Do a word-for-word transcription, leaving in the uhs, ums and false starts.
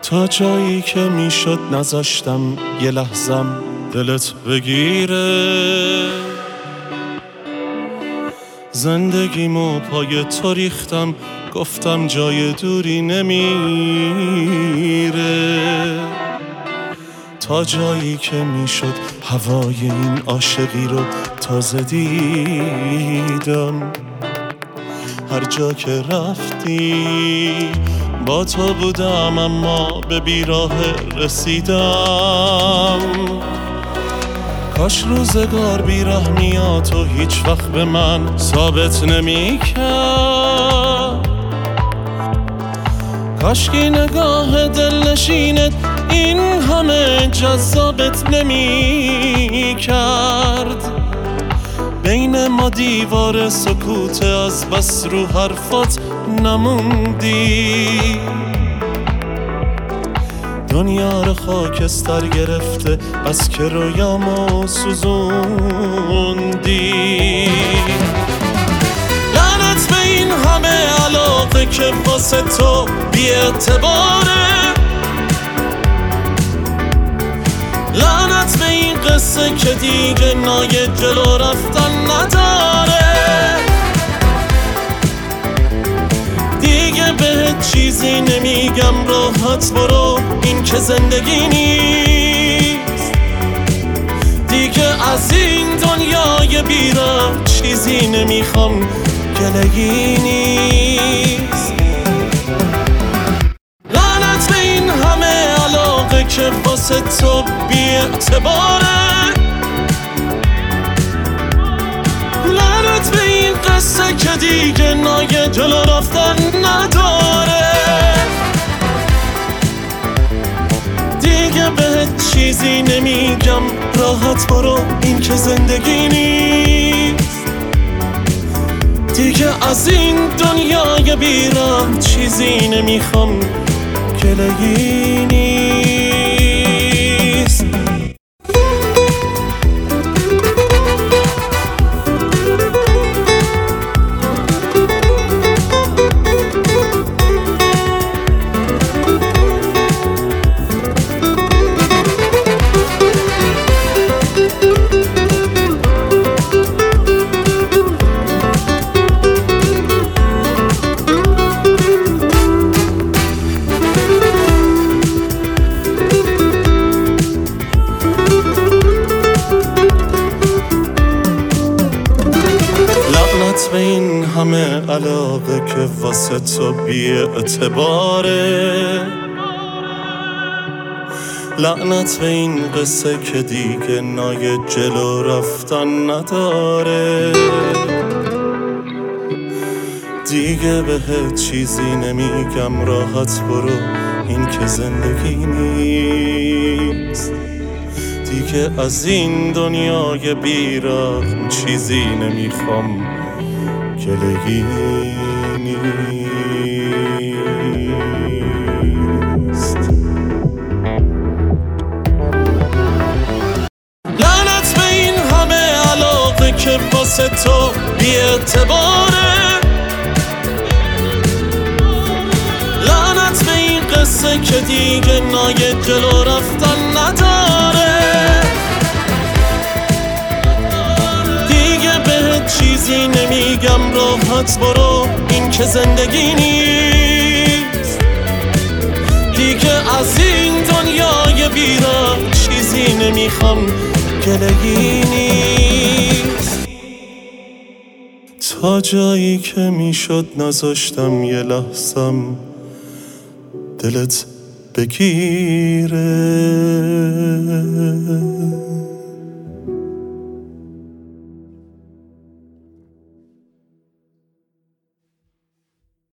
تا جایی که میشد نذاشتم یه لحظم دلت بگیره. زندگیمو پای تو ریختم، گفتم جای دوری نمیره. تا جایی که میشد هوای این عاشقی رو تازه دیدم. هر جا که رفتی با تو بودم، اما به بیراه رسیدم. کاش روزگار بیرحمیاتو هیچ وقت به من ثابت نمی کرد. کاش که نگاه دلنشینت این همه جذابت نمی کرد. بین ما دیوار سکوت، از بس رو حرفات نموندی. دنیا رو خاکستر گرفته، بس که رویامو سوزوندی. لعنت به این همه علاقه که واسه تو بی اعتباره. لعنت به این قصه که دیگه نای جلو رفتن نداره. دیگه بهت چیزی نمیگم، راحت برو، این که زندگی نیست. دیگه از این دنیای بیراه چیزی نمیخوام، گلگی نیست. لعنت به این همه علاقه که واسه تو بی اعتباره. لعنت به این قصه که دیگه نای جلو رفتن نداره. دیگه بهت چیزی نمیگم، راحت برو، این که زندگی نیست. دیگه از این دنیای بیراه چیزی نمیخوام، گلگی نیست. به این همه علاقه که واسه تو بی اعتباره. لعنت به این قصه که دیگه نای جلو رفتن نداره. دیگه بهت چیزی نمیگم، راحت برو، این که زندگی نیست. دیگه از این دنیای بیرحم چیزی نمیخوام، گلگی نیست. لعنت به این همه علاقه که واسه تو بی اعتباره. لعنت به این قصه که دیگه نای جلو رفتن نداره. چیزی نمیگم، راحت برو، این که زندگی نیست. دیگه از این دنیای بیراه چیزی نمیخوام، گلگی نیست. تا جایی که میشد نذاشتم یه لحظم دلت بگیره.